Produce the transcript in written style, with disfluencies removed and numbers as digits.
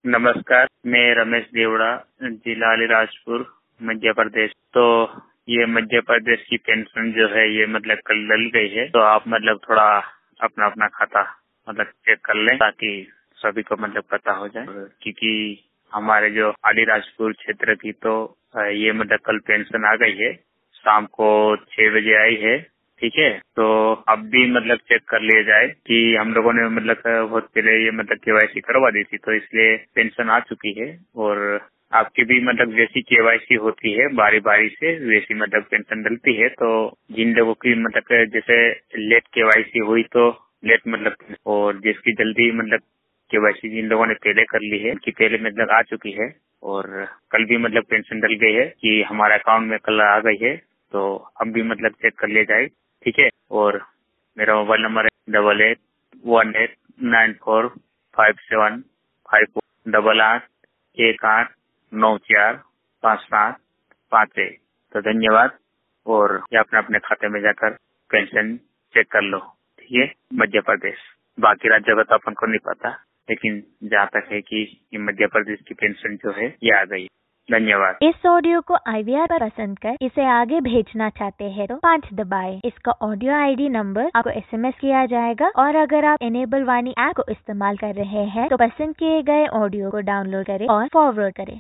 नमस्कार, मैं रमेश देवड़ा, जिला अलीराजपुर, मध्य प्रदेश। तो ये मध्य प्रदेश की पेंशन जो है ये मतलब कल डल गई है, तो आप मतलब थोड़ा अपना अपना खाता मतलब चेक कर लें ताकि सभी को मतलब पता हो जाए, क्योंकि हमारे जो अलीराजपुर क्षेत्र की तो ये मतलब कल पेंशन आ गई है, शाम को 6 बजे आई है। ठीक है, तो अब भी मतलब चेक कर लिया जाए कि हम लोगों ने मतलब बहुत पहले ये मतलब केवाईसी करवा दी थी, तो इसलिए पेंशन आ चुकी है। और आपकी भी मतलब जैसी केवाईसी होती है बारी बारी से वैसी मतलब पेंशन डलती है। तो जिन लोगों की मतलब जैसे लेट केवाईसी हुई तो लेट मतलब, और जिसकी जल्दी मतलब केवाईसी जिन लोगों ने पहले कर ली है उनकी पहले मतलब आ चुकी है, और कल भी मतलब पेंशन डल गई है कि हमारे अकाउंट में कल आ गई है। तो अब भी मतलब चेक कर लिया जाए। ठीक है, और मेरा मोबाइल नंबर है 8818549457। तो धन्यवाद, और ये अपने अपने खाते में जाकर पेंशन चेक कर लो। ठीक है, मध्य प्रदेश, बाकी राज्यों का तो अपन को नहीं पता, लेकिन जहाँ तक है कि ये मध्य प्रदेश की पेंशन जो है ये आ गई। धन्यवाद। इस ऑडियो को IVR पर पसंद कर इसे आगे भेजना चाहते हैं तो 5 दबाएं। इसका ऑडियो ID नंबर आपको SMS किया जाएगा, और अगर आप इनेबल वाणी ऐप को इस्तेमाल कर रहे हैं तो पसंद किए गए ऑडियो को डाउनलोड करें और फॉरवर्ड करें।